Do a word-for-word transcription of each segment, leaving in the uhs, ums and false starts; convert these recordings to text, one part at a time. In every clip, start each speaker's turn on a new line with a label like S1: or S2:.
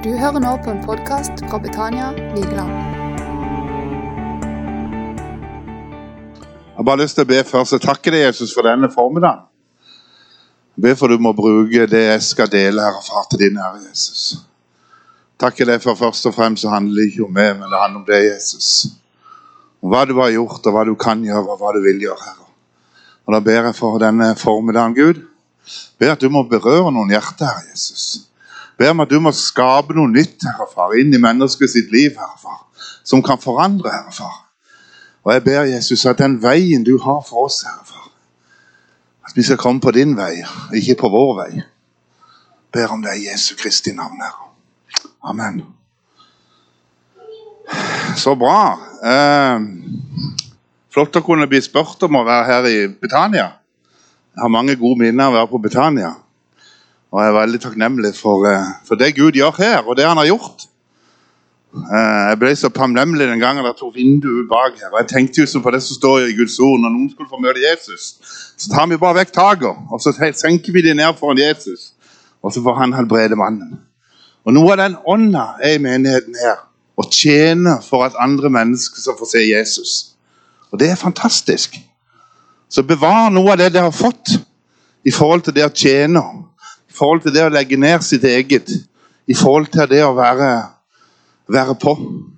S1: Du hører nå på en podcast fra Betania Vigeland.
S2: Jeg har bare lyst til å be først og takke deg, Jesus, for denne formiddagen. Jeg ber for du må bruke det jeg skal dele her fra til din Herre, Jesus. Takke deg for først og fremst så handler det ikke om meg, men det handler om deg, Jesus. Om hva du har gjort, og hva du kan gjøre, og hva du vil gjøre, Herre. Og da ber jeg for denne formiddagen, Gud. Jeg ber at du må berøre noen hjerter, Herre, Jesus. Jeg ber om at du må skape noe nytt, Herre Far, inn i mennesket sitt liv, Herre Far, som kan forandre, Herre Far. Og jeg ber Jesus at den veien du har for oss, Herre Far, at vi skal komme på din vei, ikke på vår vei. Jeg ber om det i Jesu Kristi navn, Herre. Amen. Så bra. Eh, flott å kunne bli spurt om å være her i Betania. Jeg har mange gode minner av å være på Betania. Og jeg er veldig takknemlig for, for det Gud gjør her, og det han har gjort. Jeg ble så takknemlig den gangen jeg tok vinduet bak her. Og jeg tenkte jo på det som står i Guds ord, når noen skulle få møte Jesus. Så tar vi bare vekk taket, og så senker vi det ned foran Jesus. Og så får han helbrede mannen. Og noe av den ånda er i menigheten her, å tjene for at andre mennesker skal få se Jesus. Og det er fantastisk. Så bevar noe av det dere har fått i forhold til det å tjene, i forhold til det å legge ned sitt eget, i forhold til det å være, være på.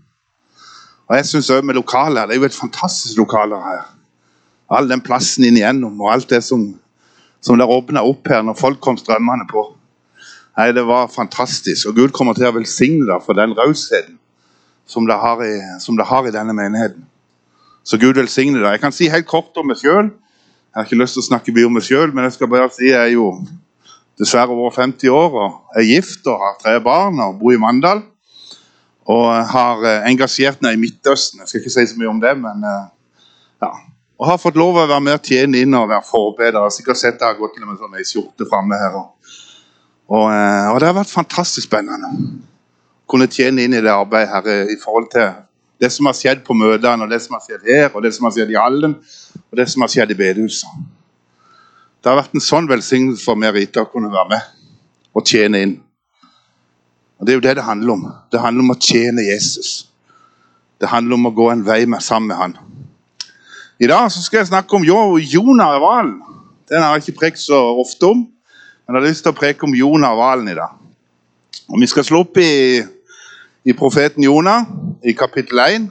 S2: Og jeg synes også med lokaler, det er jo et fantastisk lokaler her. All den plassen inn igjennom, og alt det som, som der åpnet opp her når folk kom strømmene på. Nei, det var fantastisk, og Gud kommer til å velsigne deg for den rausheten som det har i, som det har i denne menigheten. Så Gud velsigne deg. Jeg kan si helt kort om meg selv. Jeg har ikke lyst til å snakke mye om meg selv, men jeg skal bare si jeg er jo dessverre over femti år, og er gift og har tre barn og bor i Mandal. Og har engasjert meg i Midtøsten. Jeg skal ikke si så mye om det, men ja. Og har fått lov å være med og tjene inn og være forbeder. Jeg har sikkert sett det har gått til med sånn en skjorte fremme her. Og, og det har vært fantastisk spennende. Kunne tjene inn i det arbeidet her i forhold til det som har skjedd på møtene, og det som har skjedd her, og det som har skjedd i Hallen, og det som har skjedd i bedehuset. Det har vært en sånn velsignelse for meg, Rita, å kunne være med og tjene inn. Og det er jo det det handler om. Det handler om å tjene Jesus. Det handler om å gå en vei med, sammen med han. I dag så skal jeg snakke om Jonah og hvalen. Den har jeg ikke prekt så ofte om, men jeg har lyst til å preke om Jonah og hvalen i dag. Og vi skal slå opp i, i profeten Jonah, i kapittel én.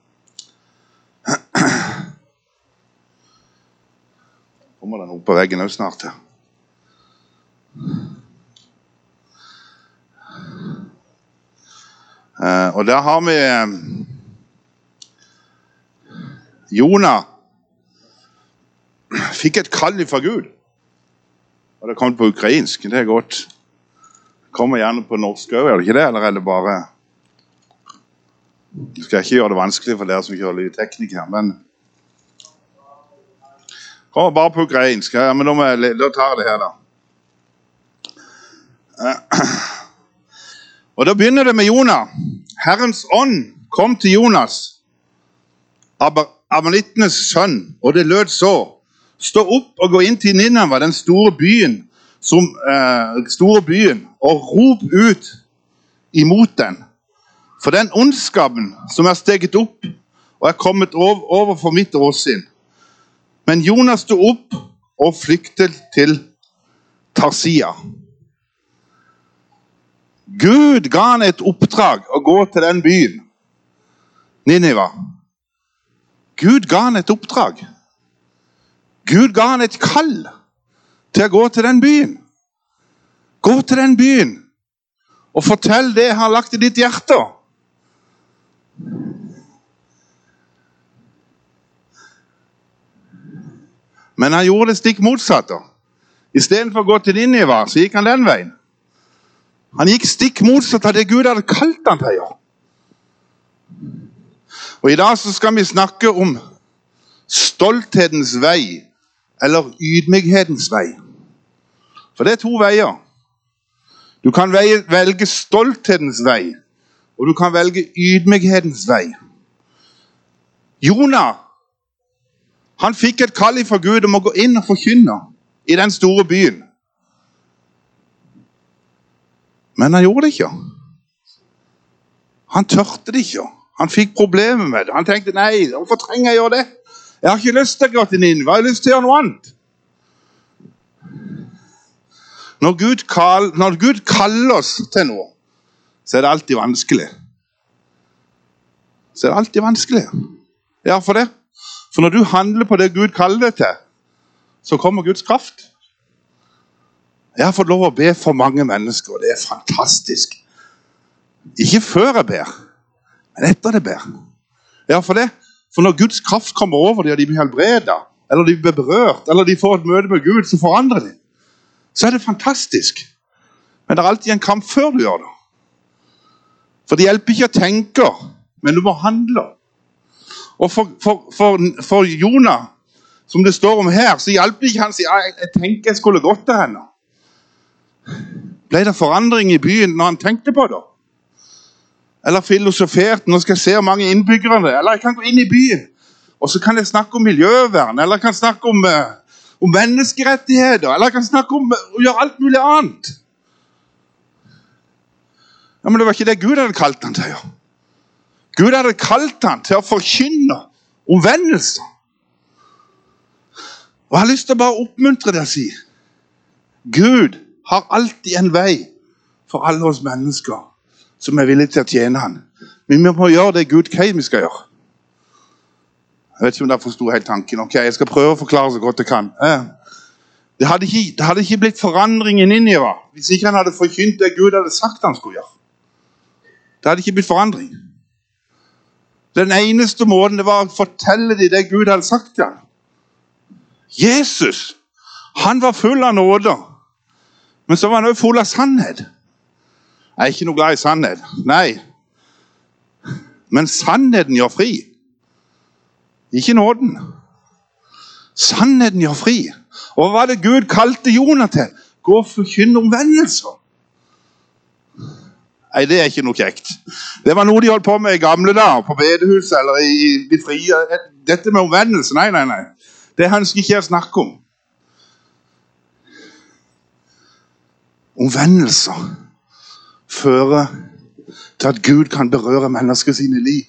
S2: Kommer den opp på veggen også snart her. Uh, og der har vi um, Jonah fikk et kall fra Gud. Og det kom på ukrainsk, det er godt. Det kommer gjerne på norsk også, er det ikke det? Eller er det bare... Jeg skal ikke gjøre det vanskelig for dere som ikke har lydteknikk her, men... Kommer bare på ukrainsk, ja, men da, må jeg, da tar jeg det her da. Og da begynner det med Jonah. Herrens ånd kom til Jonas, Amalitenes sønn, og det lød så. Stå opp og gå inn til Nineve, den store byen, som, eh, store byen, og rop ut imot den. For den ondskapen som er steget opp, og er kommet over, over for mitt åsyn. Men Jonas stod opp og flyktet til Tarsia. Gud ga han et oppdrag å gå til den byen, Nineve. Gud ga han et oppdrag. Gud ga han et kall til å gå til den byen. Gå til den byen og fortell det jeg har lagt i ditt hjerte. Men han gjorde det stikk motsatt. I stedet for å gå til Nineve, så gikk han den veien. Han gikk stikk motsatt av det Gud hadde kalt han til å gjøre. Og i dag så skal vi snakke om stolthetens vei, eller ydmykhetens vei. For det er to veier. Du kan velge stolthetens vei, og du kan velge ydmykhetens vei. Jonah, han fikk et kall fra Gud om å gå inn og forkynne i den store byen. Men han gjorde det ikke. Han tørte det ikke. Han fikk problemer med det. Han tenkte, nei, hvorfor trenger jeg gjøre det? Jeg har ikke lyst til å gå til Nineve, jeg har lyst til å gjøre noe annet. Når Gud, kall, når Gud kaller oss til noe, så er det alltid vanskelig. Så er det alltid vanskelig. Ja, for det. For når du handler på det Gud kaller deg til, så kommer Guds kraft. Jeg har fått lov å be for mange mennesker, og det er fantastisk. Ikke før jeg ber, men etter jeg ber. Ja, for det. For når Guds kraft kommer over dem, og de blir helbredet, eller de blir berørt, eller de får et møte med Gud, så forandrer de. Så er det fantastisk. Men det er alltid en kamp før du gjør det. For det hjelper ikke å tenke, men du må handle. Og for, for, for, for Jonah, som det står om her, så hjelper det ikke han å si, jeg, jeg tenker jeg skulle gått til henne. Ble det forandring i byen når han tenkte på det? Eller filosofert, nå skal jeg se hvor mange innbyggere det er. Eller jeg kan gå inn i byen, og så kan jeg snakke om miljøvern, eller jeg kan snakke om, uh, om menneskerettigheter, eller jeg kan snakke om uh, å gjøre alt mulig annet. Ja, men det var ikke det Gud hadde kalt han til å gjøre. Gud hadde kalt han til å forkynne omvendelse. Og jeg har lyst til å bare oppmuntre deg å si, Gud har alltid en vei for alle oss mennesker som er villige til å tjene han. Men vi må gjøre det Gud hva vi skal gjøre. Jeg vet ikke om dere forstod helt tanken. Ok, jeg skal prøve å forklare så godt jeg kan. Det hadde ikke, det hadde ikke blitt forandring i Nineve hvis ikke han hadde forkynt det Gud hadde sagt han skulle gjøre. Det hadde ikke blitt forandring. Den eneste måten det var å fortelle dem det Gud hadde sagt til han. Jesus, han var full av nåde, men så var han også full av sannhet. Jeg er ikke noe glad i sannhet. Nei. Men sannheten gjør fri. Ikke nåden. Sannheten gjør fri. Og hva var det Gud kalte Jonah til? Gå og forkynne omvendelser. Nei, det er ikke noe kjekt. Det var noe de holdt på med i gamle dager, på bedehuset eller i de frie. Dette med omvendelse, nei, nei, nei. Det ønsker ikke jeg å snakke om. Omvendelser fører til at Gud kan berøre mennesker sine liv.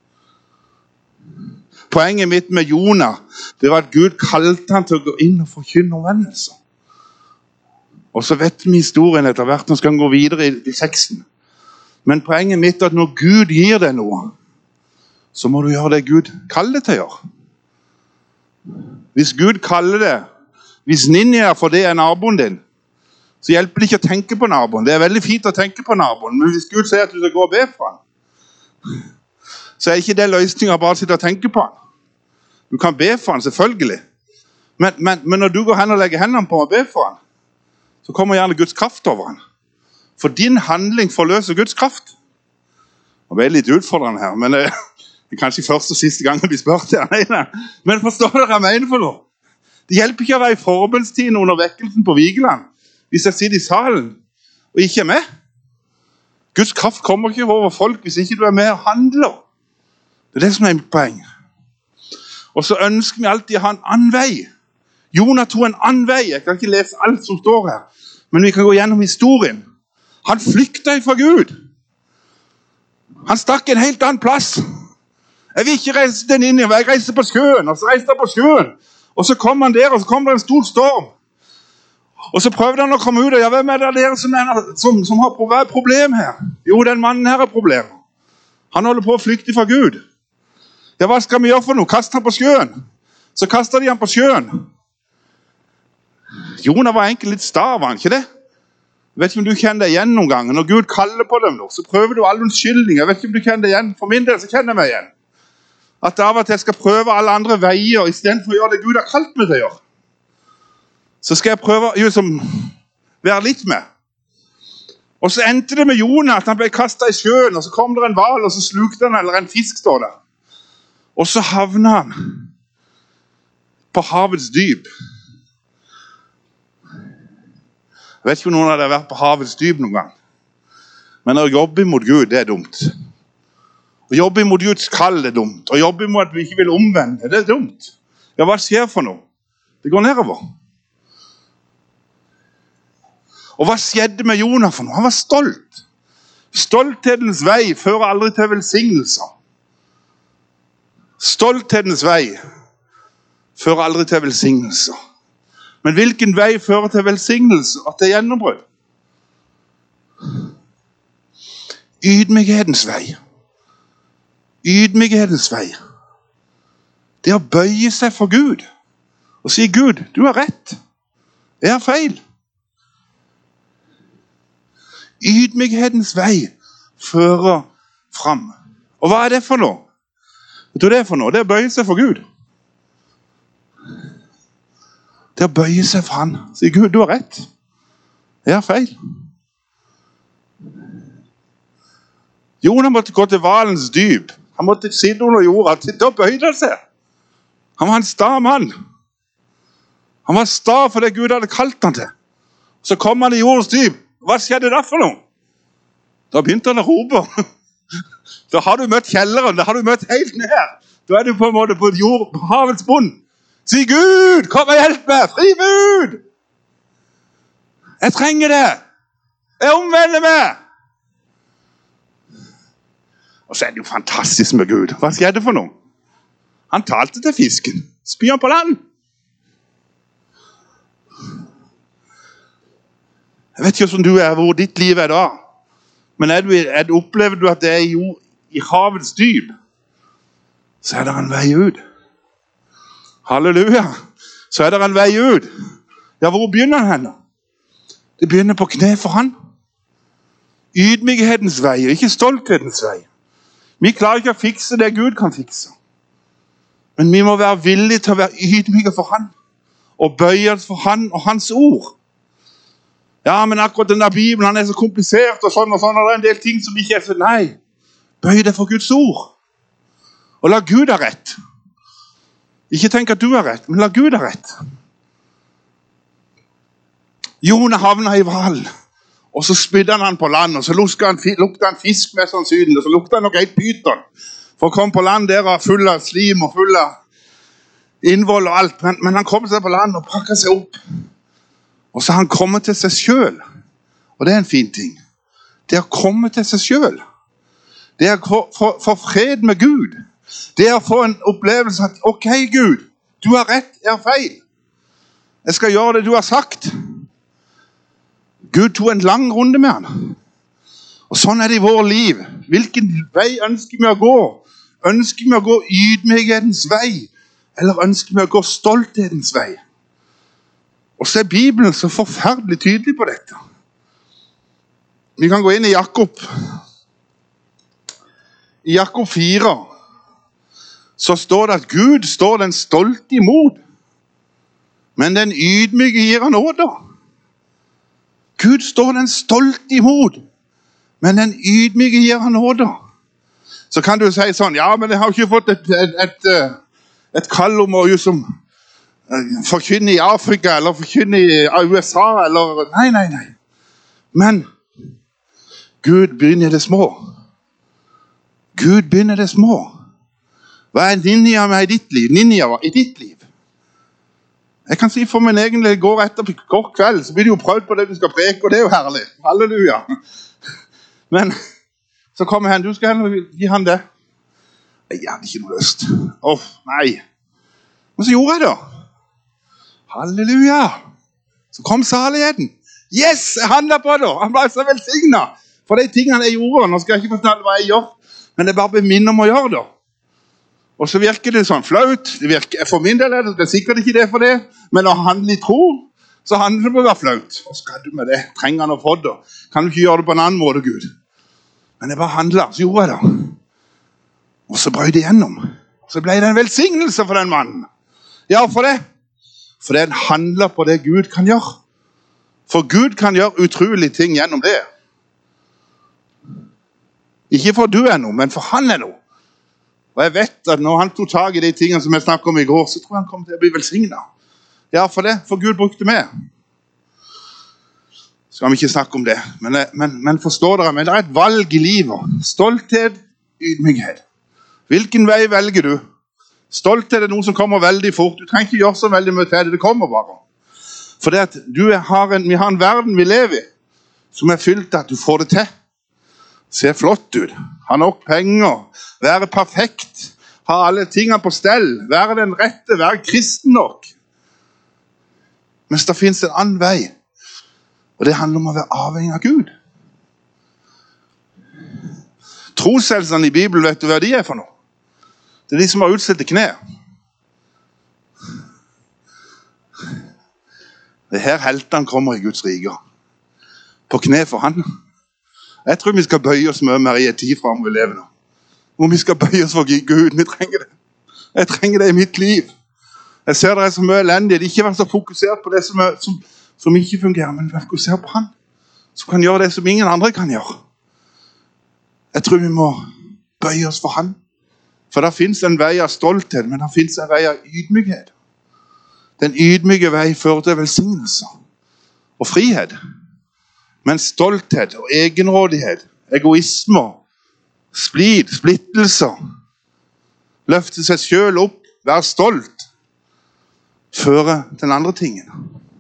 S2: Poenget mitt med Jonah, det var at Gud kalte han til å gå inn og forkynne omvendelser. Og så vet vi historien etter hvert, nå skal han gå videre i, i teksten. Men poenget mitt er at når Gud gir deg noe, så må du gjøre det Gud kaller det til å gjøre. Hvis Gud kaller det, hvis Ninja for det er naboen din, så hjelper det ikke å tenke på naboen. Det er veldig fint å tenke på naboen, men hvis Gud sier at du skal gå og be for han, så er ikke det løsningen bare å sitte og tenke på han. Du kan be for han, selvfølgelig. Men, men, men når du går hen og legger hendene på og ber for han, så kommer gjerne Guds kraft over han. For din handling forløser Guds kraft. Og det er litt utfordrende her, men det er kanskje første og siste gang jeg blir spurt her. Men forstår dere hva jeg mener for noe? Det hjelper ikke å være i forbønnstiden under vekkelsen på Vigeland, hvis jeg sitter i salen og ikke er med. Guds kraft kommer ikke over folk hvis ikke du er med og handler. Det er det som er mitt poeng. Og så ønsker vi alltid å ha en annen vei. Jonah tog en annen vei. Jeg kan ikke lese alt som står her, men vi kan gå gjennom historien. Han flyktet fra Gud. Han stakk en helt annen plass. Jeg vil ikke reise den inn, jeg reiser på sjøen, og så reiste han på sjøen. Og så kom han der, og så kom det en stor storm. Og så prøvde han å komme ut, og ja, hvem er det der som, er, som, som har hva er problem her? Jo, den mannen her er problem. Han holder på å flykte fra Gud. Ja, hva skal vi gjøre for noe? Kast han på sjøen. Så kastet de han på sjøen. Jonah var egentlig litt stav, var han ikke det? Jeg vet ikke om du kjenner deg igjen noen ganger. Når Gud kaller på dem, så prøver du alle unnskyldninger. Jeg vet ikke om du kjenner deg igjen. For min del så kjenner jeg meg igjen. At av og til jeg skal prøve alle andre veier, i stedet for å gjøre det Gud har kalt meg til å gjøre. Så skal jeg prøve å liksom, være litt med. Og så endte det med Jonah, at han ble kastet i sjøen, og så kom det en hval, og så slukte han, eller en fisk står der. Og så havnet han på havets dyp. Jeg vet ikke om noen av dere har vært på havets dyp noen gang. Men å jobbe mot Gud, det er dumt. Å jobbe mot Guds kall er dumt. Å jobbe mot at vi ikke vil omvende, det er dumt. Ja, hva skjer for noe? Det går nedover. Og hva skjedde med Jonah for noe? Han var stolt. Stolthetens vei fører aldri til velsignelser. Stolthetens vei fører aldri til velsignelser. Men hvilken vei fører til velsignelse og til gjennombrud? Ydmykhetens vei. Ydmykhetens vei. Det er å bøye seg for Gud og si, Gud, du har rett. Jeg har feil. Ydmykhetens vei fører fram. Og hva er det for noe? Vet du hva det er for noe? Det er å bøye seg for Gud. Det er å bøye seg for han. Si, Gud, du har rett. Jeg har feil. Jonah måtte gå til valens dyp. Han måtte sitte under jorda. Da bøyde han seg. Han var en sta mann. Han var sta for det Gud hadde kalt han til. Så kom han i jordens dyp. Hva skjedde da for noe? Da begynte han å rope. Da har du møtt kjelleren. Da har du møtt helt ned. Da er du på en måte på, jord, på havets bunn. Si, Gud, kom og hjelp meg. Fri Gud. Jeg trenger det. Jeg omvender meg. Og så er det jo fantastisk med Gud. Hva skjedde for noe? Han talte til fisken. Spy han på land. Jeg vet ikke hvordan du er, hvor ditt liv er da. Men er du, er du, opplever du at det er i, i havets dyp, så er det en vei ut. Halleluja. Så er det en vei ut. Ja, hvor begynner han henne? Det begynner på kne for han. Ydmykhetens vei, ikke stolthetens vei. Vi klarer ikke å fikse det Gud kan fikse. Men vi må være villige til å være ydmyke for han. Og bøye oss for han og hans ord. Ja, men akkurat denne Bibelen, han er så komplisert og sånn og sånn, og det er en del ting som ikke er så, nei. Bøy deg for Guds ord. Og la Gud ha rett. Ikke tenk at du har rett, men la Gud ha rett. Jonah havna i hvalen, og så spydde han han på land, og så lukta han, lukta han fisk med sannsynlig, og så lukta han nok et pyton. For å komme på land der var full av slim og full av innvoll og alt, men, men han kom seg på land og pakket seg opp. Og så har han kommet til seg selv. Og det er en fin ting. Det er å komme til seg selv. Det er å få, få fred med Gud. Det er å få en opplevelse at, ok Gud, du har rett, jeg har feil. Jeg skal gjøre det du har sagt. Gud tog en lang runde med han. Og sånn er det i vår liv. Hvilken vei ønsker vi å gå? Ønsker vi å gå ydmykhetens vei? Eller ønsker vi å gå stolthetens vei? Og så er Bibelen så forferdelig tydelig på dette. Vi kan gå inn i Jakob. I Jakob fire så står det at Gud står den stolte imot, men den ydmyke gir han nåde. Gud står den stolte imot, men den ydmyke gir han nåde. Så kan du si sånn, ja, men jeg har ikke fått et, et, et, et kall om å liksom forkynne i Afrika, eller forkynne i U S A, eller nei, nei, nei. Men Gud begynner det små. Gud begynner det små. Hva er Ninja i ditt liv? Ninja i ditt liv. Jeg kan si for min egen del, går etter går kveld, så blir det jo prøvd på det du skal preke, og det er jo herlig. Halleluja. Men så kommer han, du skal gi han det. Jeg hadde ikke noe lyst. Åh, oh, nei. Men så gjorde jeg det. Halleluja. Så kom saligheten. Yes, jeg handlet på det. Han ble så velsignet. For de tingene jeg gjorde, nå skal jeg ikke fortelle hva jeg gjør, men det er bare beminner om å gjøre det. Og så virker det sånn flaut. Det virker, for min del er det, det er sikkert ikke det for det, men når han handler i tro, så handler det på å være flaut. Hva skal du med det? Trenger han å få det? Kan du ikke gjøre det på en annen måte, Gud? Men jeg bare handlet, så gjorde jeg det. Og så brøt det gjennom. Så ble det en velsignelse for den mannen. Ja, for det. For det handler på det Gud kan gjøre. For Gud kan gjøre utrolige ting gjennom det. Ikke for du er noe, men for han er noe. Og jeg vet at når han tog tag i de tingene som jeg snakket om i går, så tror jeg han kom til å bli velsignet. Ja, for det. For Gud brukte meg. Skal vi ikke snakke om det. Men, men, men forstår dere, men det er et valg i livet. Stolthet, ydmykhet. Hvilken vei velger du? Stolthet er noe som kommer veldig fort. Du trenger ikke gjøre så veldig mye til det. Det kommer bare. For det at du har en, vi har en verden vi lever i, som er fylt av at du får det til. Se flott ut, ha nok penger, være perfekt, ha alle tingene på stell, være den rette, være kristen nok. Mens det finnes en annen vei, og det handler om å være avhengig av Gud. Trosheltene i Bibelen, vet du hva de er for noe? Det er de som har utstilte kne. Det er her heltene kommer i Guds rike. På kne for han. Jeg tror vi skal bøye oss mye mer i en tid frem vi lever nå. Hvor vi skal bøye oss for Gud. Vi trenger det. Jeg trenger det i mitt liv. Jeg ser det er så mye elendighet. Ikke vær så fokusert på det som, er, som, som ikke fungerer, men vær fokusert på han. Som kan gjøre det som ingen andre kan gjøre. Jeg tror vi må bøye oss for han. For der finnes en vei av stolthet, men der finnes en vei av ydmykhet. Den ydmyke vei fører til velsignelser og frihet. Men stolthet og egenrådighet, egoisme, splid, splittelser, løfte seg selv opp, være stolt, fører til andre tingen.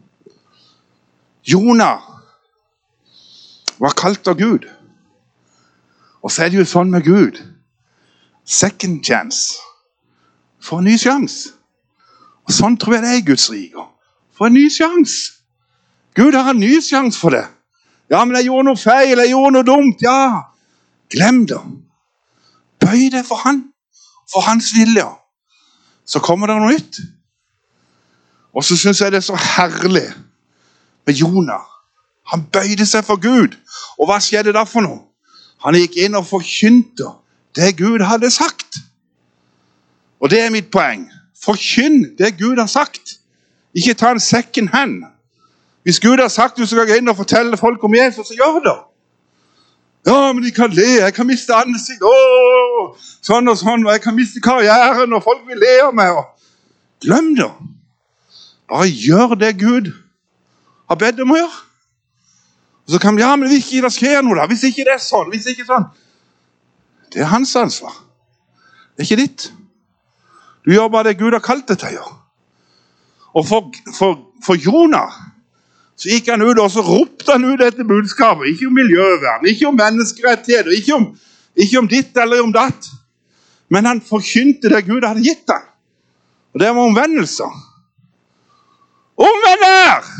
S2: Jonah var kalt av Gud. Og så er det jo sånn med Gud. Second chance. For en ny sjans. Og sånn tror jeg det er i Guds rike. For en ny sjans. Gud har en ny sjans for det. Ja, men jeg gjorde noe feil, jeg gjorde noe dumt. Ja, glem det. Bøy det for han. For hans vilje. Så kommer det noe nytt. Og så synes jeg det er så herlig med Jonah. Han bøyde seg for Gud. Og hva skjedde da for noe? Han gikk inn og forkynte det Gud hadde sagt. Og det er mitt poeng. Forkynn det Gud har sagt. Ikke ta en second hand. Hvis Gud har sagt du skal gå inn og fortelle folk om Jesus, så gjør det. Ja, men de kan le. Jeg kan miste ansikt. Åh, sånn og sånn. Jeg kan miste karrieren, og folk vil le av meg. Glem det. Bare gjør det Gud har bedt om å gjøre. Og så kan vi, ja, men hvis ikke det skjer noe da, hvis ikke det er sånn, hvis ikke sånn. Det er hans ansvar. Det er ikke ditt. Du gjør bare det Gud har kalt det til å gjøre. Og for, for, for Jonah, så gikk han ut og så ropte han ut dette budskapet. Ikke om miljøvern, ikke om menneskerettigheter, ikke om, ikke om ditt eller om datt. Men han forkynte det Gud hadde gitt han. Og det var omvendelser. Omvend dere!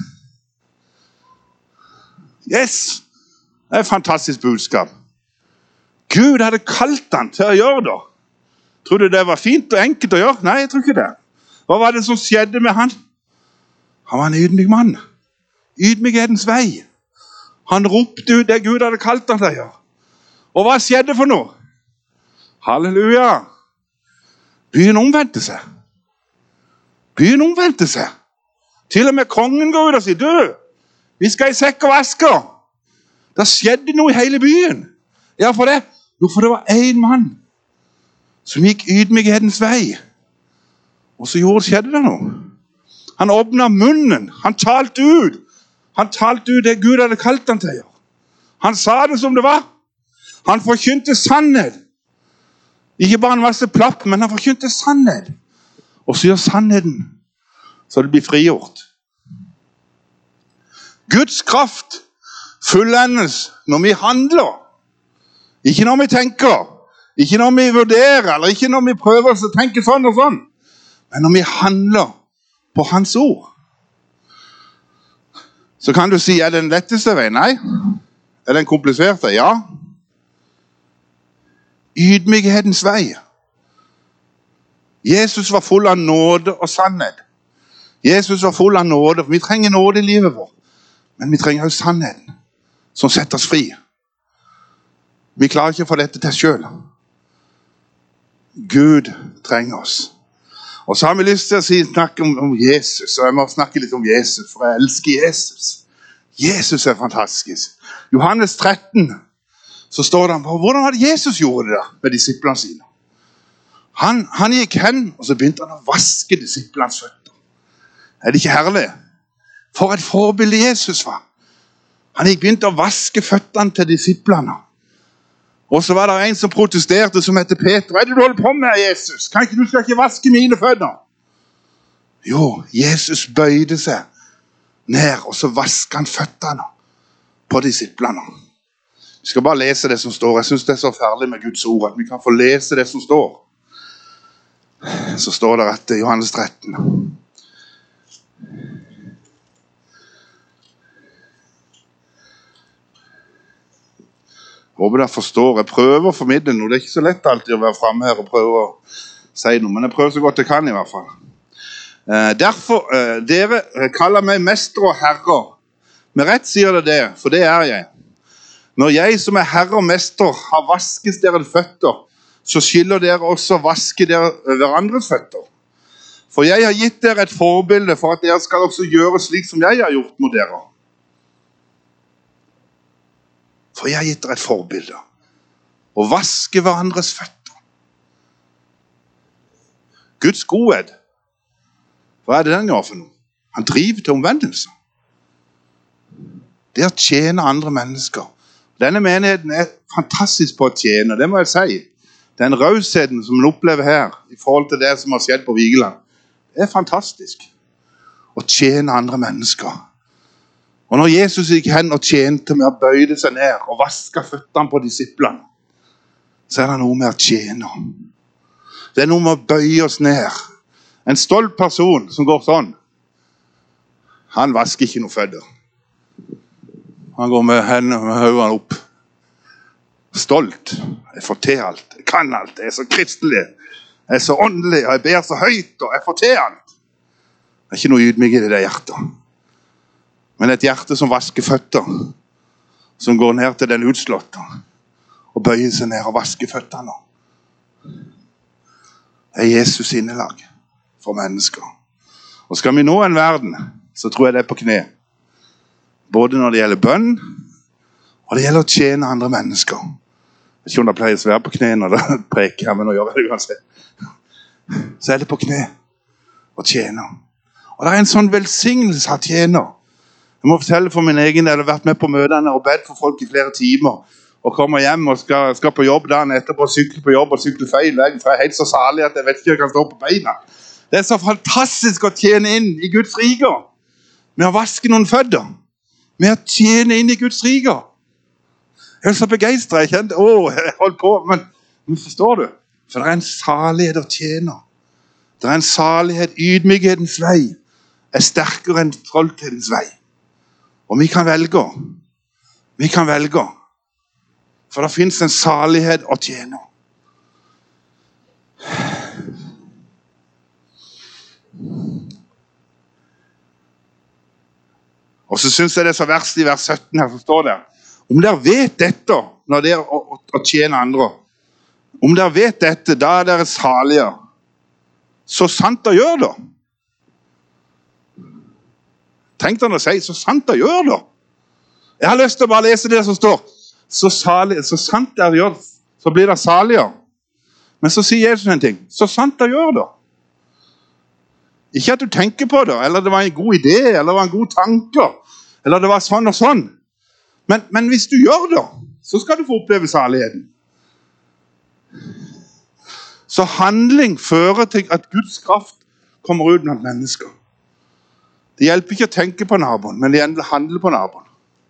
S2: Yes! Det er et fantastisk budskap. Gud hadde kalt han til å gjøre det. Tror du det var fint og enkelt å gjøre? Nei, jeg tror ikke det. Hva var det som skjedde med han? Han var en ydmyk mann. Ydmykhetens vei. Han ropte ut det Gud hadde kalt han til å gjøre. Og hva skjedde for noe? Halleluja! Byen omvendte seg. Byen omvendte seg. Til og med kongen går ut og sier, du, vi skal i sekk og vaske. Det skjedde noe i hele byen. Ja, for det? Jo, for det var en mann som gikk ydmykhetens vei. Og så gjorde, skjedde det noe. Han åpnet munnen. Han talte ut. Han talte ut det Gud hadde kalt han til å gjøre. Han sa det som det var. Han forkynte sannhet. Ikke bare en masse plapp, men han forkynte sannhet. Og så gjør sannheten så det blir frigjort. Guds kraft fullendes når vi handler. Ikke når vi tenker. Ikke når vi vurderer, eller ikke når vi prøver å tenke sånn og sånn. Men når vi handler på hans ord. Så kan du si, er det den letteste vei? Nei. Er det den kompliserte? Ja. Ydmykhetens vei. Jesus var full av nåde og sannhet. Jesus var full av nåde. Vi trenger nåde i livet vårt. Men vi trenger også sannheten som setter oss fri. Vi klarer ikke å få dette til selv. Gud trenger oss. Og så har vi lyst til å si, snakke om, om Jesus. Og jeg må snakke litt om Jesus, for jeg elsker Jesus. Jesus er fantastisk. Johannes tretten, så står det, hvordan var det Jesus gjorde det med disiplene sine? Han, han gikk hen, og så begynte han å vaske disiplenes føtter. Er det ikke herlig? For et forbilde Jesus var. Han gikk begynte å vaske føttene til disiplene. Og så var det en som protesterte, som heter Peter. Hva er det du holder på med, Jesus? Kan ikke, du skal ikke vaske mine føtter? Jo, Jesus bøyde seg ned, og så vasket han føttene på disiplene. Vi skal bare lese det som står. Jeg synes det er så ferdig med Guds ord, at vi kan få lese det som står. Så står det at Johannes tretten. Håper dere forstår. Jeg prøver å formidle noe. Det er ikke så lett alltid å være fremme her og prøve å si noe, men jeg prøver så godt jeg kan i hvert fall. Eh, derfor, eh, dere kaller meg mester og herrer. Med rett sier det det, for det er jeg. Når jeg som er herre og mester har vasket deres føtter, så skylder dere også vaske dere hverandres føtter. For jeg har gitt dere et forbilde for at dere skal også gjøre slik som jeg har gjort mot dere. For jeg har gitt dere et forbilde. Å vaske hverandres føtter. Guds godhet. Hva er det den gjør for noe? Han driver til omvendelse. Det er å tjene andre mennesker. Denne menigheten er fantastisk på å tjene, det må jeg si. Den rausheten som man opplever her, i forhold til det som har skjedd på Vigeland, det er fantastisk. Å tjene andre mennesker. Og når Jesus gikk hen og tjente med å bøyde seg ned og vaske føttene på disiplene, så er det noe med å tjene. Det er noe med å bøye oss ned. En stolt person som går sånn, han vasker ikke noe føtter. Han går med hendene med høyene opp. Stolt. Jeg får til alt. Jeg kan alt. Jeg er så kristelig. Jeg er så åndelig. Jeg ber så høyt, og jeg får til alt. Det er ikke noe ydmyk i det hjertet. Men et hjerte som vasker føtter, som går ned til den utslåtte, og bøyer seg ned og vasker føttene. Det er Jesus innelag for mennesker. Og skal vi nå en verden, så tror jeg det er på kne. Både når det gjelder bønn, og det gjelder å tjene andre mennesker. Jeg vet ikke om det pleier å være på kne når det preker, men nå gjør jeg det uansett. Så er det på kne å tjene. Og det er en sånn velsignelse av tjener. Jeg må fortelle for min egen del, jeg har vært med på møtene og bedt for folk i flere timer, og kommer hjem og skal, skal på jobb dagen etterpå, sykle på jobb og sykle feil vei, for jeg er helt så salig at jeg vet ikke jeg kan stå på beina. Det er så fantastisk å tjene inn i Guds rike, med å vaske noen føtter, med å tjene inn i Guds rike. Jeg er så begeistret, jeg kjente, åh, jeg holdt på, men, men forstår du? For det er en salighet å tjene. Det er en salighet, ydmykhetens vei er sterkere enn stolthetens vei. Og vi kan velge. Vi kan velge. For det finnes en salighet å tjene. Og så synes jeg det er så verst i vers sytten her, så står det. Om dere vet dette, når dere å, å, å tjene andre, om dere vet dette, da er dere salige. Så sant å gjøre det. Tenk deg å si, så sant å gjøre det. Jeg har lyst til å bare lese det som står. Så, salig, så sant dere gjør det, så blir det saligere. Men så sier Jesus en ting. Så sant å gjøre det. Ikke at du tenker på det, eller det var en god idé, eller det var en god tanke, eller det var sånn og sånn. Men, men hvis du gjør det, så skal du få oppleve saligheten. Så handling fører til at Guds kraft kommer ut blant mennesker. Det hjelper ikke å tenke på naboen, men det gjelder å handle på naboen.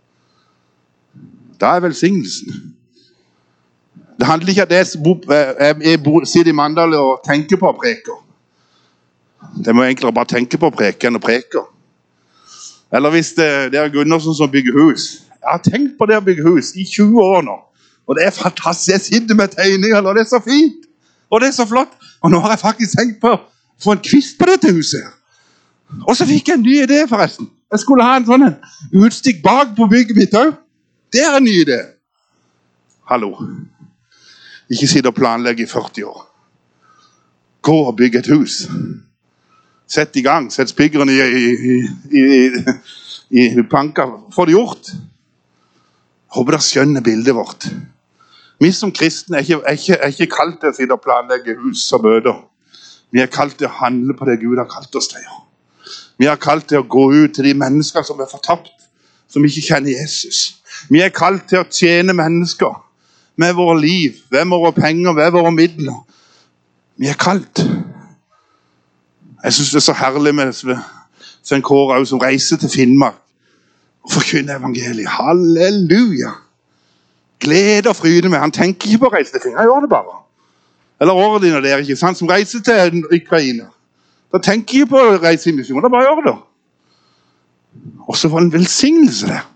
S2: Da er velsignelsen. Det handler ikke om at jeg, jeg, jeg sitter i Mandal og tenker på å preke. Det må egentlig bare tenke på å preke enn å preke. Eller hvis det, det er Gunnarsson som bygger hus. Jeg har tenkt på det å bygge hus i tjue år nå. Og det er fantastisk. Jeg sitter med tegninger, og det er så fint. Og det er så flott. Og nå har jeg faktisk tenkt på å få en kvist på dette huset her. Og så fikk jeg en ny idé forresten. Jeg skulle ha en sånn en utstikk bak på bygget mitt også. Det er en ny idé. Hallo. Ikke sitte og planlegge i førti år. Gå og bygge et hus. Sett i gang. Sett spiggeren i, i, i, i, i planka. Få det gjort. Håper dere skjønner bildet vårt. Vi som kristne er ikke, er ikke, er ikke kalt til å sitte og planlegge hus og møter. Vi er kalt til å handle på det Gud har kalt oss til. Vi er kalt til å gå ut til de mennesker som er fortapt, som ikke kjenner Jesus. Vi er kalt til å tjene mennesker med våre liv, ved våre penger, ved våre midler. Vi er kalt. Jeg synes det er så herlig med Svein Kåre som reiser til Finnmark og forkynner evangeliet. Halleluja! glede og fryde med. Han tenker ikke på å reise til fingre, han gjør det bare. Eller ordiner dere, ikke sant, som reiser til Ukraina. Da tenker jeg på å reise i misjon, da bare gjør det. Og så var det en velsignelse der.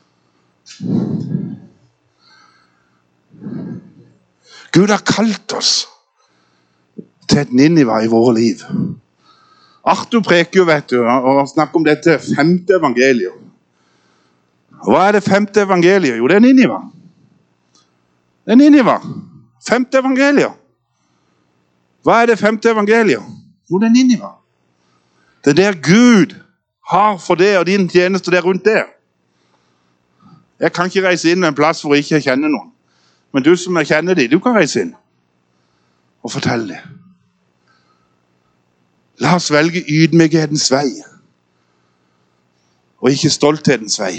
S2: Gud har kalt oss til et Niniva i våre liv. Arthur preker jo, vet du, og snakker om dette femte evangeliet. Hva er det femte evangeliet? Jo, det er Niniva. Det er Niniva. Femte evangeliet. Hva er det femte evangeliet? Jo, det er Niniva. Det er der Gud har for det og din tjeneste der rundt det. Jeg kan ikke reise inn en plass hvor jeg ikke kjenner noen. Men du som kjenner dem, du kan reise inn og fortelle det. La oss velge ydmykhetens vei og ikke stolthetens vei.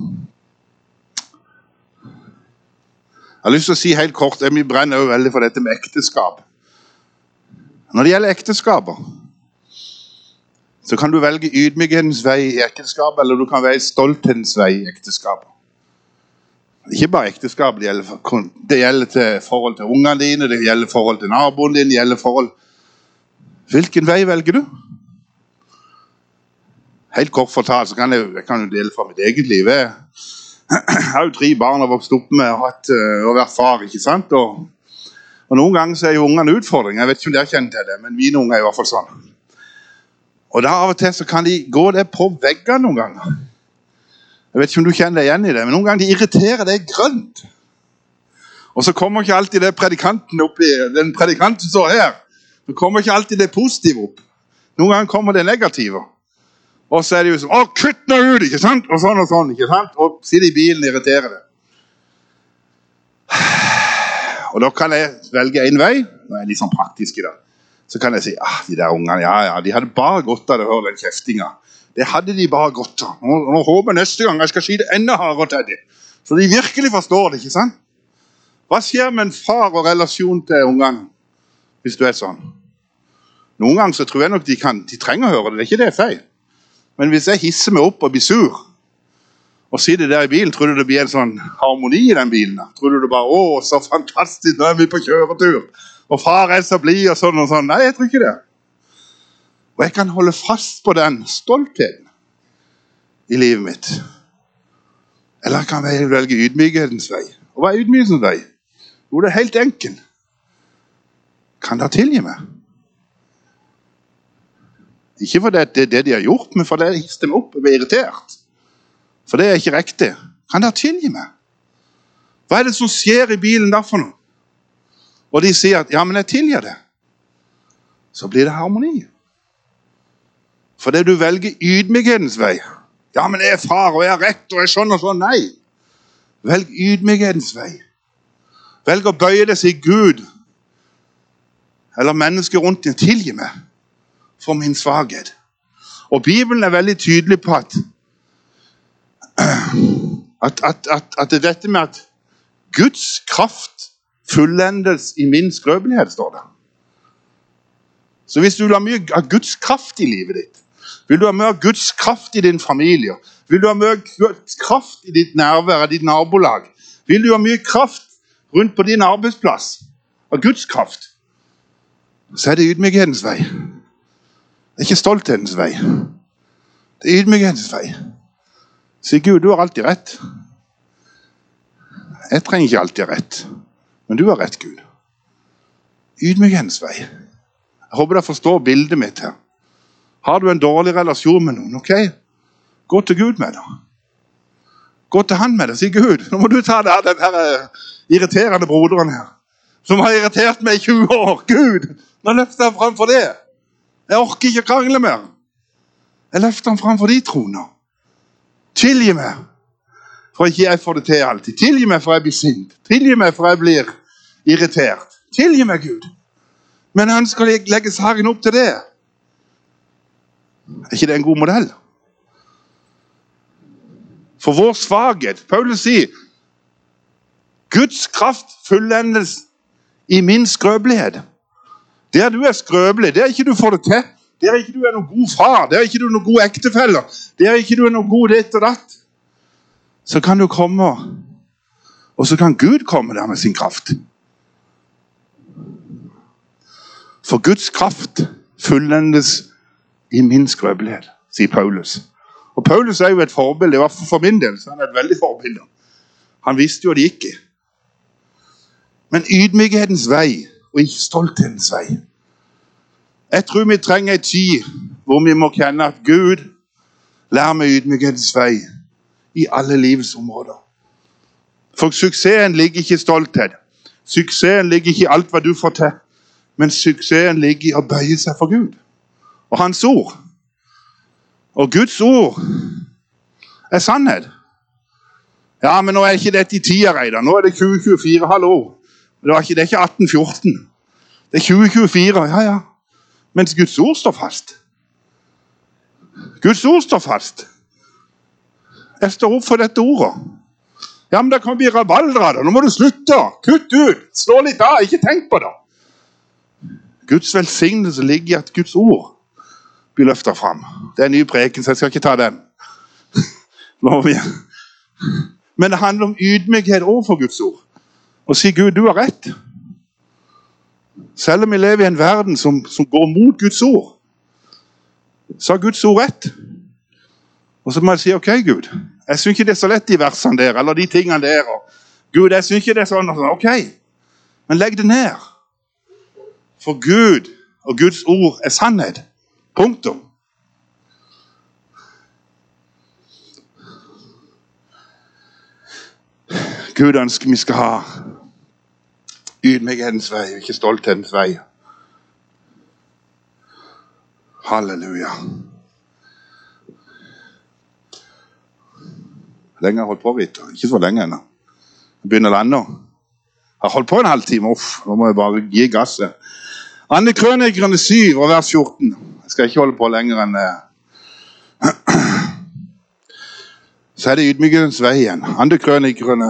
S2: Jeg har lyst til å si helt kort, jeg brenner jo veldig for dette med ekteskap. Når det gjelder ekteskaper, så kan du velge ydmykhetens vei i ekteskap, eller du kan velge stolthetens vei i ekteskap. Ikke bare ekteskap, det gjelder, det gjelder til forhold til ungene dine, det gjelder forhold til naboen din, det gjelder forhold... Hvilken vei velger du? Helt kort fortalt, så kan jeg, jeg kan jo dele fra mitt eget liv. Jeg, jeg har jo tre barn og vokst opp med og, hatt, og vært far, ikke sant? Og, og noen ganger så er jo ungene utfordring. Jeg vet ikke om dere kjenner til det, men mine unger er i hvert fall sånn. Og da av og til så kan de gå det på veggene noen ganger. Jeg vet ikke om du kjenner deg igjen i det, men noen ganger de irriterer deg grønt. Og så kommer ikke alltid det predikanten opp i, den predikanten står her. Så kommer ikke alltid det positive opp. Noen ganger kommer det negative. Og så er det jo sånn, å, kutt nå ut, ikke sant? Og sånn og sånn, ikke sant? Og sitter i bilen og irriterer det. Og da kan jeg velge en vei, nå er jeg litt sånn praktisk i dag. Så kan jeg si, ah, de der ungene, ja, ja, de hadde bare godt av det å høre den kjeftinga. Det hadde de bare godt av. Nå, nå håper jeg neste gang jeg skal si det enda hardere til dem. Så de virkelig forstår det, ikke sant? Hva skjer med en far og relasjon til ungene? Hvis du er sånn. Noen ganger så tror jeg nok de kan, de trenger å høre det, det er ikke det feil. Men hvis jeg hisser meg opp og blir sur, og sitter der i bilen, tror du det blir en sånn harmoni i den bilen? Tror du det bare, å, så fantastisk, nå er vi på kjøretur, og far er så blid og sånn og sånn. Nei, jeg tror ikke det. Og jeg kan holde fast på den stoltheten i livet mitt. Eller jeg kan velge ydmykhetens vei. Og hva er ydmykhetens vei? Jo, det er helt enkelt. Kan dere tilgi meg? Ikke for det, det, det de har gjort, men for det de hisser meg opp og blir irritert. For det er ikke riktig. Kan dere tilgi meg? Hva er det som skjer i bilen der for noe? Og de sier at, ja, men jeg tilgir det. Så blir det harmoni. For det du velger ydmykhetens vei. Ja, men jeg er far, og jeg har rett, og jeg er sånn og sånn. Nei. Velg ydmykhetens vei. Velg å bøye det seg Gud eller mennesker rundt deg, tilgi meg for min svaghet. Og Bibelen er veldig tydelig på at at, at, at, at dette med at Guds kraft fullendes i min skrøpelighet, står det. Så hvis du vil ha mye av Guds kraft i livet ditt, vil du ha mye av Guds kraft i din familie, vil du ha mye Guds kraft i ditt nærvær, i ditt nabolag, vil du ha mye kraft rundt på din arbeidsplass, av Guds kraft, så er det ydmykhetens vei. Det er ikke stolthetens vei. Det er ydmykhetens vei. Sier Gud, du har alltid rett. Jeg trenger ikke alltid rett, men du har rett, Gud. Ydmykhetens vei. Jeg håper dere forstår bildet mitt her. Har du en dårlig relasjon med noen, ok? Gå til Gud med det. Gå til han med det. Sier Gud, nå må du ta det her, den her irriterende broderen her, som har irritert meg i tjue år. Gud, nå løfter jeg frem for det. Jeg orker ikke krangle mer. Jeg løfter han frem for de troner. Tilgi meg, for ikke jeg får det til alltid. Tilgi meg, for jeg blir sint. Tilgi meg, for jeg blir irritert. Tilgi meg, Gud. Men han skal legge saken opp til det. Er ikke det en god modell? For vår svaghet, Paulus sier, Guds kraft fullendes i min skrøpelighet. Der du er skrøpelig, der ikke du får det til, der ikke du er noen god far, der ikke du er noen god ektefeller, der ikke du er noen god ditt og datt, så kan du komme Og så kan Gud komme der med sin kraft. For Guds kraft fullendes i min skrøpelighet, sier Paulus. Og Paulus er jo et forbilde, i hvert fall for min del, så han er et veldig forbilde. Han visste jo det ikke. Men ydmykhetens vei, og ikke stolthetens vei. Jeg tror vi trenger en tid hvor vi må kjenne at Gud lærer meg ydmykhetens vei i alle livets områder. For suksessen ligger ikke i stolthet. Suksessen ligger ikke i alt hva du får til. Men suksessen ligger i å bøye seg for Gud. Og hans ord. Og Guds ord er sannhet. Ja, men nå er ikke dette i tida, Reidar. Nå er det tjue tjuefire, hallo. Det, var ikke, det er ikke atten fjorten. Det er tjue tjuefire, ja, ja. Mens Guds ord står fast. Guds ord står fast. Jeg står opp for dette ordet. Ja, men det kan bli rabaldra da. Nå må du slutte. Kutt ut. Slå litt av. Ikke tenk på det. Guds velsignelse ligger i at Guds ord blir løftet fram. Det er en ny preken, så jeg skal ikke ta den. Men det handler om ydmykhet overfor Guds ord. Og si, Gud, du har rett. Selv om vi lever i en verden som, som går mot Guds ord, så har Guds ord rett. Og så må jeg si, ok Gud, jeg synes ikke det er så lett de versene der, eller de tingene der. Og, Gud, jeg synes ikke det er sånn, og sånn, ok. Men legg det ned. For Gud og Guds ord er sannhet. Punktum. Gud ønsker vi skal ha ydmykhetens vei, ikke stolthetens vei. Halleluja. Lenge har jeg holdt på, Rita. Ikke så lenge ennå. Jeg begynner å lande. Jeg har holdt på en halvtime. Uff, nå må jeg bare gi gasset. Andre Krønikerne syv og vers fjorten. Jeg skal ikke holde på lenger enn det. Så er det ydmykhetens vei igjen. Andre Krønikerne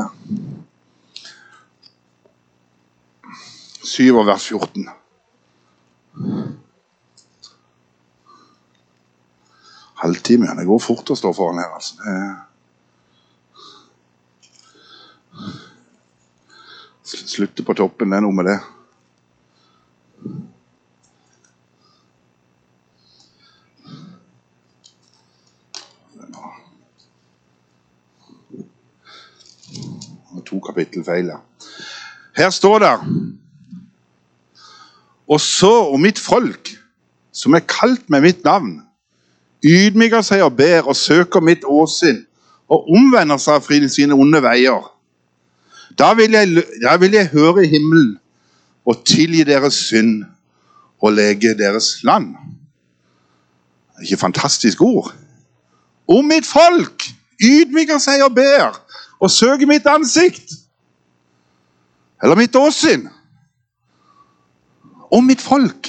S2: syv og vers fjorten. Halvtime, det går fort å stå foran her, altså. Slutte på toppen, det er noe med det. To kapittel feil, ja. Her står det: Og så om mitt folk, som er kalt med mitt navn, ydmyker seg og ber og søker mitt åsyn og omvender seg fra sine onde veier, da vil jeg, da vil jeg høre i himmelen og tilgi deres synd og lege deres land. Det er ikke fantastisk ord? Om mitt folk ydmyker seg og ber og søker mitt ansikt eller mitt åsyn. Om mitt folk.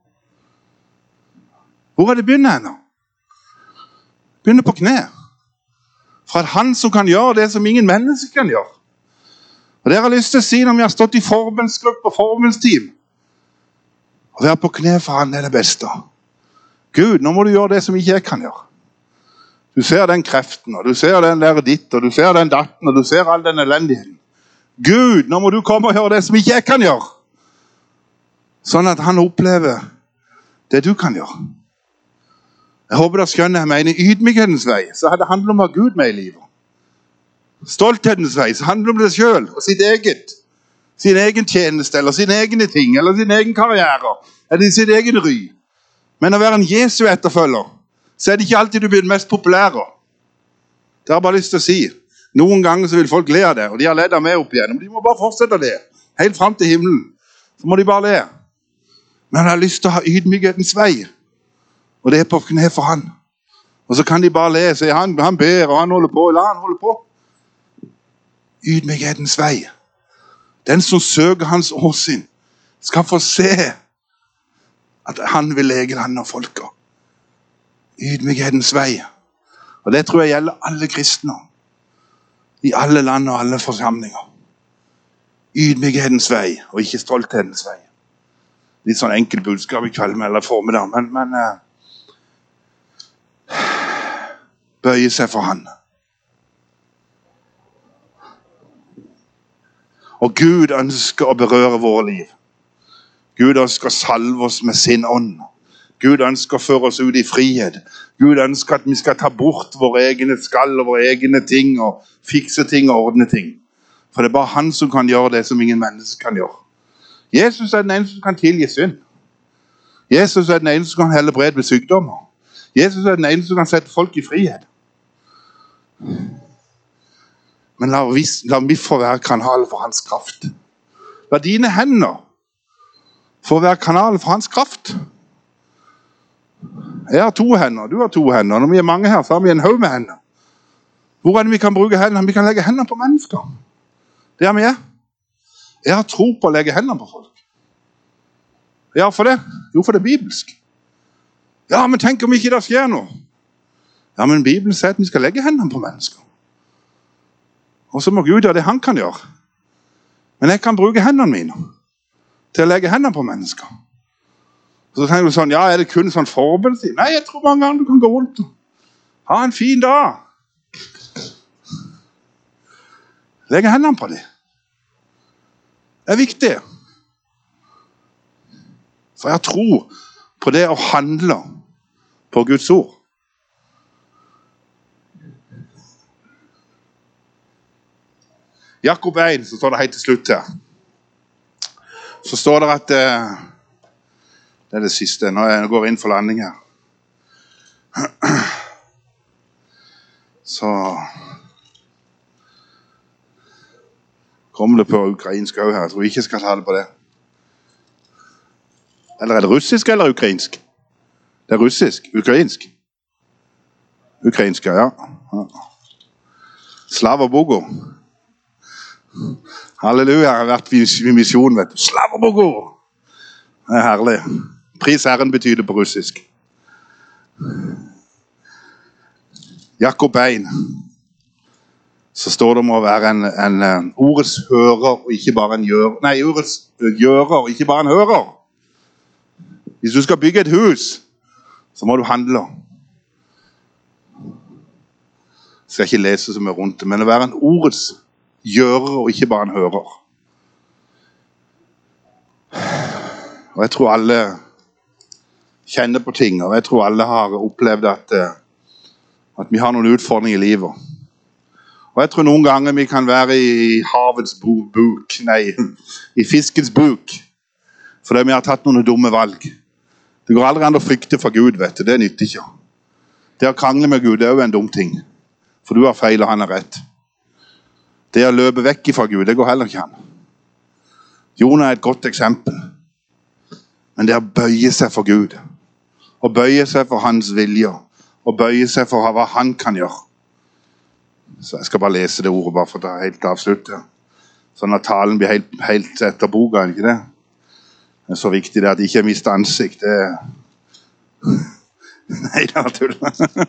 S2: Hvor er det begynner nå? Begynner på kne. For at han som kan gjøre det som ingen mennesker kan gjøre. Og det har jeg lyst til å si når vi har stått i forbundsgruppe og forbundsteam. Å være på kne for han er det beste. Gud, nå må du gjøre det som ikke jeg kan gjøre. Du ser den kreften, og du ser den der ditt, og du ser den datten, og du ser all den elendigheten. Gud, nå må du komme og gjøre det som ikke jeg kan gjøre. Sånn at han opplever det du kan gjøre. Jeg håper dere skjønner jeg mener ydmykhetens vei, så har det handlet om å ha Gud med i livet. Stolthetens vei, så handler det om det selv, og sitt eget. Sin egen tjeneste, eller sin egne ting, eller sin egen karriere, eller sin egen ry. Men å være en Jesu etterfølger, så er det ikke alltid du blir den mest populære. Det har jeg bare lyst til å si. Noen ganger så vil folk le av det, og de har ledd av meg opp igjen. Men de må bare fortsette det, helt frem til himmelen. Så må de bare le. Men jeg har lyst til å ha ydmykhetens vei. Og det er på kne for han. Og så kan de bare le, se han, han ber, og han holder på, la han holde på. Ydmykhetens vei. Den som søker hans åsyn, skal få se at han vil lege land og folket. Ydmykhetens vei. Og det tror jeg gjelder alle kristne. I alle land og alle forsamlinger. Ydmykhetens vei, og ikke stolthetens vei. Litt sånn enkel budskap i kveld eller formiddag, men, men uh, bøye seg for han. Og Gud ønsker å berøre våre liv. Gud ønsker å salve oss med sin ånd. Gud ønsker å føre oss ut i frihet. Gud ønsker at vi skal ta bort våre egne skall og våre egne ting og fikse ting og ordne ting. For det er bare han som kan gjøre det som ingen mennesker kan gjøre. Jesus er den eneste som kan tilgi synd. Jesus er den eneste som kan helbrede ved sykdommer. Jesus er den eneste som kan sette folk i frihet. Men la, vi, la vi få være kanal for hans kraft. La dine hender få være kanal for hans kraft. Jeg har to hender, du har to hender. Når vi er mange her, så har vi en haug med hender. Hvor er det vi kan bruke hendene? Vi kan legge hendene på mennesker. Det er vi er. Jeg har tro på å legge hendene på folk. Ja, for det? Jo, for det er bibelsk. Ja, men tenk om ikke det skjer noe. Ja, men Bibelen sier at vi skal legge hendene på mennesker. Og så må Gud gjøre det han kan gjøre. Men jeg kan bruke hendene mine til å legge hendene på mennesker. Og så tenker du sånn, ja, er det kun sånn forberedelse? Nei, jeg tror mange ganger du kan gå rundt og ha en fin dag. Legge hendene på dem. Det er viktig. For jeg tror på det å handle på Guds ord. Jakob en, så står det helt til slutt her. Så står det at eh, det er det siste. Nå går jeg inn for landing her. Så kommer det på ukrainsk også her. Jeg tror ikke jeg skal ta det på det. Eller er det russisk eller ukrainsk? Det er russisk. Ukrainsk. Ukrainsk, ja. ja. Slava Bogo. Halleluja, jeg har vært i misjon, vet du. Slava Bogo. Det er herlig. Pris Herren betyr det på russisk. Jakob en. Så står det om å være en, en, en ordets hører og ikke bare en gjør. Nei, ordets gjører og ikke bare en hører. Hvis du skal bygge et hus, så må du handle. Jeg skal ikke lese så mye rundt det, men å være en ordets gjører og ikke bare en hører. Og jeg tror alle kjenner på ting, og jeg tror alle har opplevd at, at vi har noen utfordringer i livet. Og jeg tror noen ganger vi kan være i havets buk, nei, i fiskens buk, fordi vi har tatt noen dumme valg. Det går aldri an å frykte for Gud, vet du, det nytter ikke. Det å krangle med Gud, det er jo en dum ting, for du har feil og han har rett. Det å løpe vekk fra Gud, det går heller ikke an. Jonah er et godt eksempel. Men det å bøye seg for Gud, og bøye seg for hans vilje, og bøye seg for hva han kan gjøre. Så jeg skal bare lese det ordet, bare for å ta helt avslutte. Sånn at talen blir helt, helt etter boka, ikke det? Det er så viktig det at jeg ikke mister ansikt. Det er... Nei, det var tull.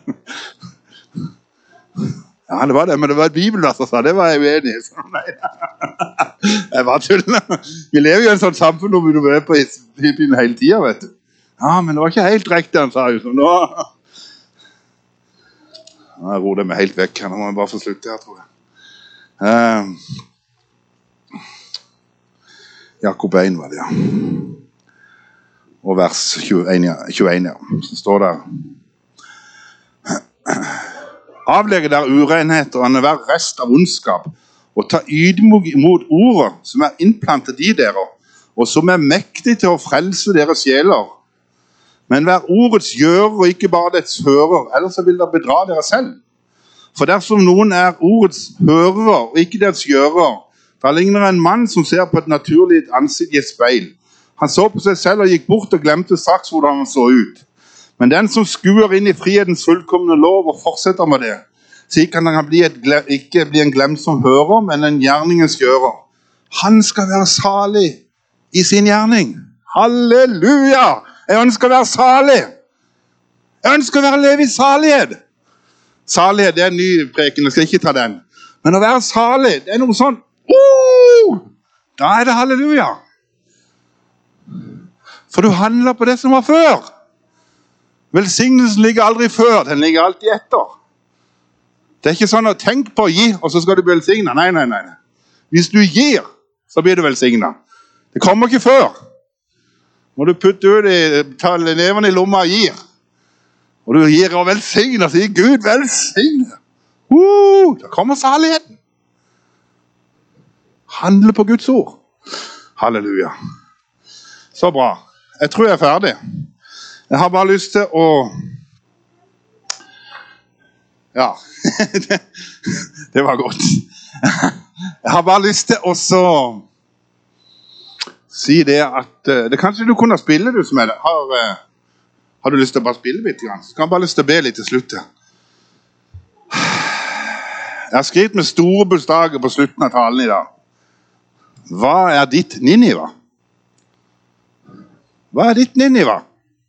S2: Ja, det var det, men det var et bibelvers, altså. Det var jeg uenig i. Så nei, det var tull. Vi lever jo i en sånn samfunn hvor du er på Bibelen hele tiden, vet du. Ja, men det var ikke helt riktig, han sa jo sånn. Nå... Nå roer det meg helt vekk. Nå må jeg bare få slutte her, tror jeg. Uh, Jakob en var det, ja. Og vers tjueen, ja. Så står det avlegge der urenheter og enhver rest av ondskap, og ta ydmyk imot ordet som er innplantet i dere, og som er mektig til å frelse deres sjeler. Men vær ordets gjører og ikke bare dets hører, ellers vil dere bedra dere selv. For dersom noen er ordets hører og ikke dets gjører, da ligner en mann som ser på et naturlig ansikt i et speil. Han så på seg selv og gikk bort og glemte straks hvordan han så ut. Men den som skuer inn i frihetens fullkomne lov og fortsetter med det, så ikke kan han bli et, ikke bli en glemt som hører, men en gjerningens gjører. Han skal være salig i sin gjerning. Halleluja! Jeg ønsker å være salig. Jeg ønsker å være leve i salighet. Salighet, det er en ny preken, jeg skal ikke ta den. Men å være salig, det er noe sånn, uh, da er det halleluja. For du handler på det som var før. Velsignelsen ligger aldri før, den ligger alltid etter. Det er ikke sånn å tenke på å gi, og så skal du bli velsignet. Nei, nei, nei. Hvis du gir, så blir du velsignet. Det kommer ikke før. Må du putte ut i, ta nevene i lomma og gir. Og du gir og velsigner, og sier Gud velsigner. Uh, da kommer saligheten. Handle på Guds ord. Halleluja. Så bra. Jeg tror jeg er ferdig. Jeg har bare lyst til å... Ja, det, det var godt. Jeg har bare lyst til å så si det at det kanskje du kunne spille du som er det. Har, har du lyst til å bare spille litt? Så kan jeg bare lyst til å be litt til slutt. Jeg har skrevet med store bokstaver på slutten av talen i dag. Hva er ditt Niniva? Hva er ditt Niniva?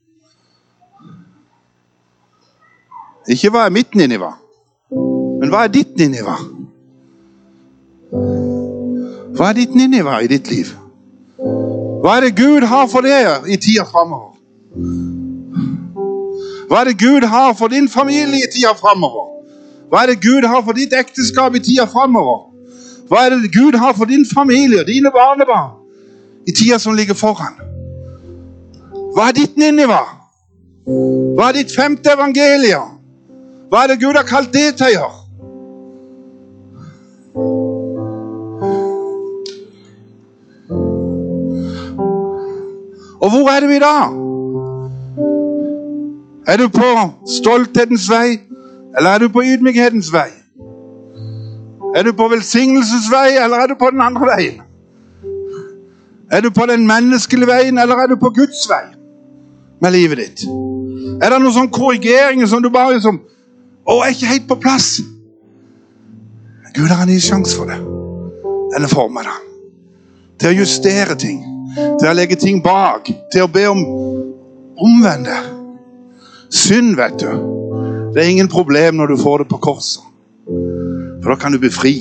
S2: Ikke hva er mitt Niniva, men hva er ditt Niniva? Hva er ditt Niniva i ditt liv? Hva er det Gud har for deg i tida fremover? Hva er det Gud har for din familie i tida fremover? Hva er det Gud har for ditt ekteskap i tida fremover? Hva er det Gud har for din familie, dine barnebarn, i tida som ligger foran? Hva er ditt Niniva? Hva er ditt femte evangelium? Hva er det Gud har kalt det til å gjøre? Og hvor er det vi da? Er du på stolthetens vei, eller er du på ydmykhetens vei? Er du på velsignelsens vei, eller er du på den andre veien? Er du på den menneskelige veien, eller er du på Guds vei med livet ditt? Er det noen sånne korrigeringer som du bare liksom, å, er ikke helt på plass? Gud har en ny sjanse for det. Denne formiddagen. Til å justere ting. Til å legge ting bak. Til å be om omvende. Synd, vet du. Det er ingen problem når du får det på korset. For da kan du bli fri.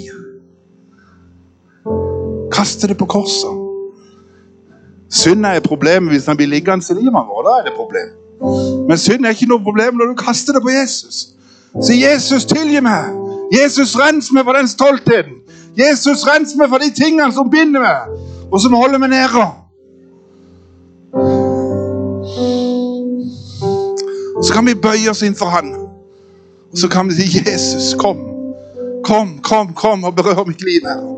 S2: Kaste det på korset. Synd er et problem hvis den blir liggende i livet vår. Da er det et problem. Men synd er ikke noe problem når du kaster det på Jesus. Si, Jesus, tilgi meg. Jesus, rens meg for den stoltheten. Jesus, rens meg for de tingene som binder meg, og som holder meg nede. Så kan vi bøye oss inn for han. Og så kan vi si, Jesus, kom. Kom, kom, kom og berør mitt liv her.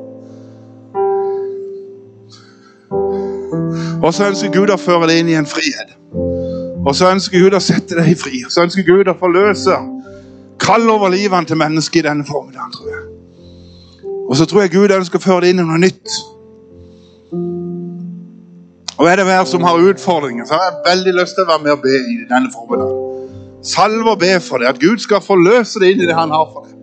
S2: Og så ønsker Gud å føre deg inn i en frihet. Og så ønsker Gud å sette deg i fri. Og så ønsker Gud å forløse kall over livet til mennesket i denne formiddagen, tror jeg. Og så tror jeg Gud ønsker å føre deg inn i noe nytt. Og er det hver som har utfordringer, så har jeg veldig lyst til å være med og be i denne formiddagen. Salve og be for det, at Gud skal forløse det inn i det han har for det.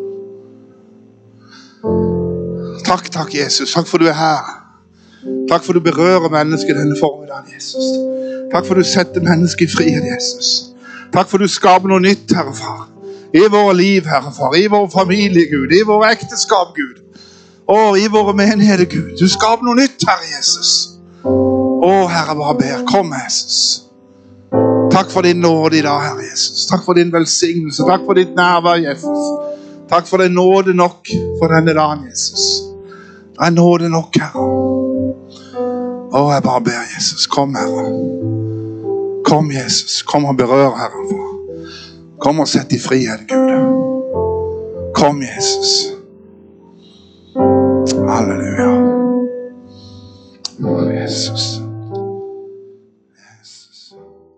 S2: Takk, takk Jesus. Takk for du er her. Takk for du berører mennesket i denne formiddagen, Jesus. Takk for du setter mennesket i frihet, Jesus. Takk for du skaper noe nytt, Herre Far. I våre liv, Herre Far. I vår familie, Gud. I vår ekteskap, Gud. Og i våre menigheter, Gud. Du skaper noe nytt, Herre Jesus. Å, Herre, bare ber. Kom, Jesus. Takk for din nåde i dag, Herre Jesus. Takk for din velsignelse. Takk for ditt nærvær, Jesus. Takk for din nåde nok for denne dagen, Jesus. Det er nåde nok, Herre. Å, jeg bare ber, Jesus. Kom, Herre. Kom, Jesus. Kom og berør, Herre, far. Kom og sett i frihet, Gud. Kom, Jesus. Halleluja. Å, Jesus. Jesus.